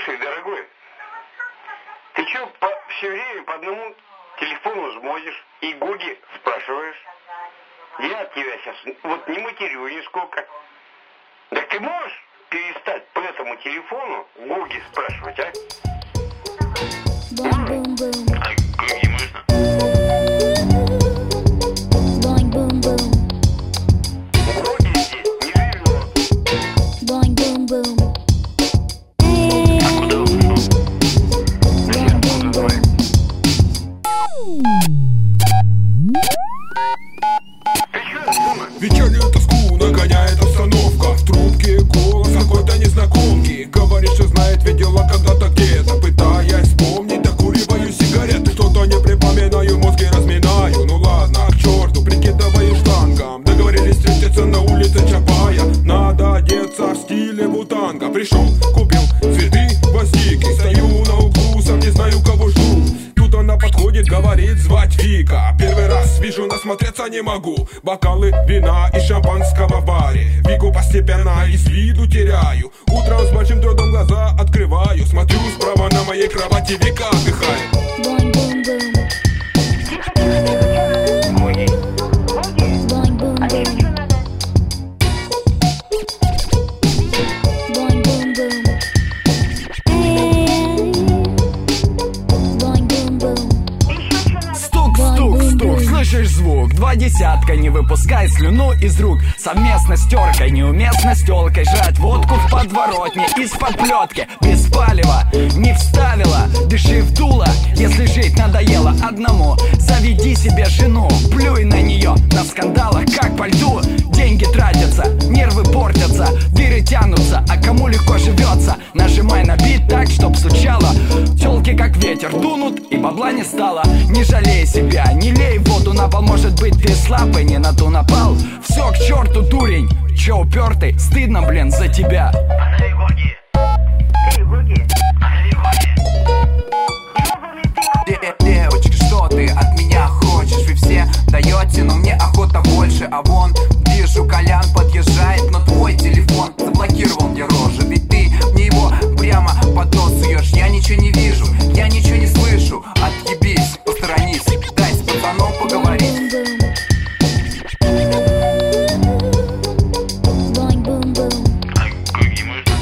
Слушай, дорогой, ты что все время по одному телефону звонишь и Гуги спрашиваешь? Я от тебя сейчас вот не матерю нисколько. Так ты можешь перестать по этому телефону Гуги спрашивать, а? А Гуги можно? Гуги здесь не живет. А куда он ушел? Сейчас буду звонить. Ты что, сына? Вечернюю тоску нагоняет обстановка. В трубке голос какой-то незнакомки. Говорит, что знает, видела когда-то где-то. Пытаясь вспомнить, докуриваю сигареты. Что-то не припоминаю, мозги разминаю. Ну ладно, к черту, прикидываю штангом. Договорились встретиться на улице Чапая. Надо одеться в стиле бутанга. Пришел, купил цветы, гвоздики. Стою на углу, сам не знаю, кого жду. Тут она подходит, говорит, звать Вика. Первый раз вижу, насмотреться не могу. Бокалы вина и шампанского в баре. Вику постепенно из виду теряю. Утром с большим трудом глаза открываю. Смотрю справа на моей кровати, Вика отдыхает. Гуги. А тебе что надо? Стук, стук, стук, слышишь звук? Два десятка, не выпускай слюну из рук. Совместно с теркой, неуместно с телкой. Жрать водку в подворотне из-под плетки. Без палева не вставила, дыши в дуло. Если жить надоело одному, заведи себе жену. Плюй на нее, на скандалах как по льду. Деньги тратятся, нервы портятся, дыры тянутся, а кому легко живется? Нажимай на бит так, чтоб стучало. Телки как ветер дунут, и бабла не стало. Не жалей себя, не лей воду на пол. Может быть ты слаб и не на ту напал. Все к черту, дурень, че упертый? Стыдно, блин, за тебя. Эй, Гуги. Эй, Гуги. Эй, Гуги. Девочка, что ты от меня хочешь? Вы все даете, но мне охота больше. А вон, вижу, Колян подъезжает, но твой телефон заблокировал мне рожи. Ведь ты мне его прямо под нос суешь. Я ничего не вижу, я ничего не слышу. Отъебись, посторонись, дай с пацаном поговорить. А Гуги можно?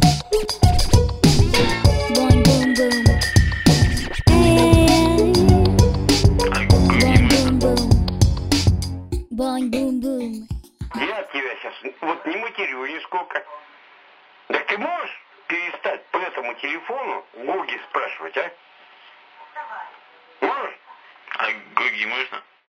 А Гуги можно? Я от тебя сейчас вот не матерю нисколько. Так ты можешь перестать по этому телефону Гуги спрашивать, а? Можешь? А Гуги можно?